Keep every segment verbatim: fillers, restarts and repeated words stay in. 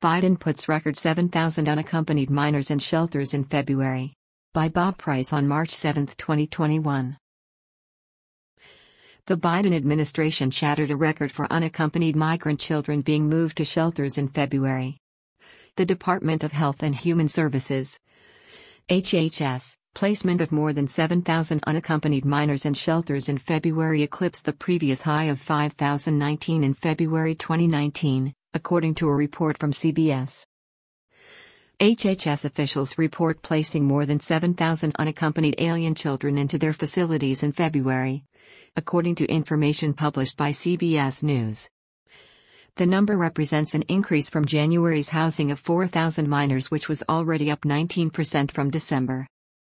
Biden puts record seven thousand unaccompanied minors in shelters in February. By Bob Price on March seventh, twenty twenty-one. The Biden administration shattered a record for unaccompanied migrant children being moved to shelters in February. The Department of Health and Human Services (H H S) placement of more than seven thousand unaccompanied minors in shelters in February eclipsed the previous high of five thousand nineteen in February twenty nineteen, according to a report from C B S. H H S officials report placing more than seven thousand unaccompanied alien children into their facilities in February, according to information published by C B S News. The number represents an increase from January's housing of four thousand minors, which was already up nineteen percent from December.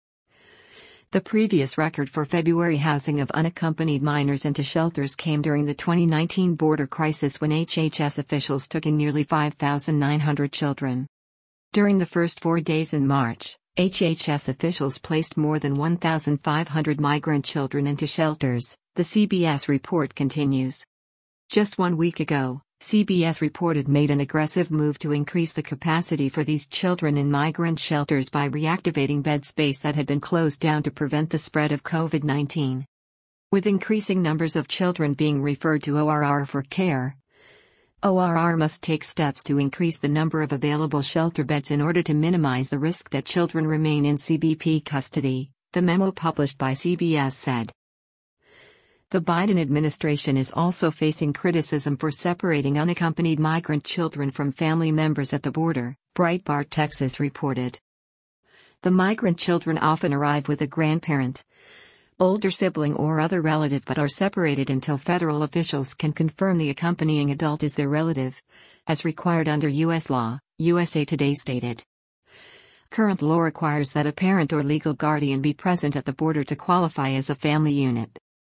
The previous record for February housing of unaccompanied minors into shelters came during the twenty nineteen border crisis, when H H S officials took in nearly five thousand nine hundred children. During the first four days in March, H H S officials placed more than one thousand five hundred migrant children into shelters, the C B S report continues. Just one week ago, C B S reported made an aggressive move to increase the capacity for these children in migrant shelters by reactivating bed space that had been closed down to prevent the spread of COVID nineteen. With increasing numbers of children being referred to O R R for care, O R R must take steps to increase the number of available shelter beds in order to minimize the risk that children remain in C B P custody, the memo published by C B S said. The Biden administration is also facing criticism for separating unaccompanied migrant children from family members at the border, Breitbart Texas reported. The migrant children often arrive with a grandparent, older sibling or other relative, but are separated until federal officials can confirm the accompanying adult is their relative, as required under U S law, U S A Today stated. Current law requires that a parent or legal guardian be present at the border to qualify as a family unit.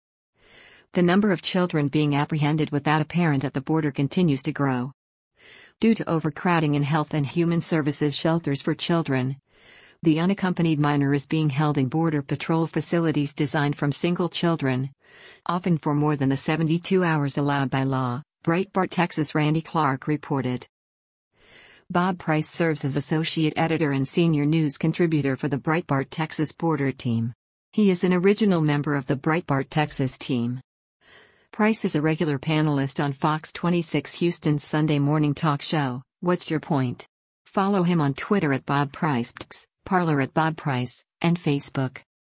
The number of children being apprehended without a parent at the border continues to grow. Due to overcrowding in health and human services shelters for children, the unaccompanied minor is being held in Border Patrol facilities designed from single children, often for more than the seventy-two hours allowed by law, Breitbart Texas Randy Clark reported. Bob Price serves as associate editor and senior news contributor for the Breitbart Texas Border team. He is an original member of the Breitbart Texas team. Price is a regular panelist on Fox twenty-six Houston's Sunday morning talk show, What's Your Point? Follow him on Twitter at Bob Price, Parler at Bob Price, and Facebook.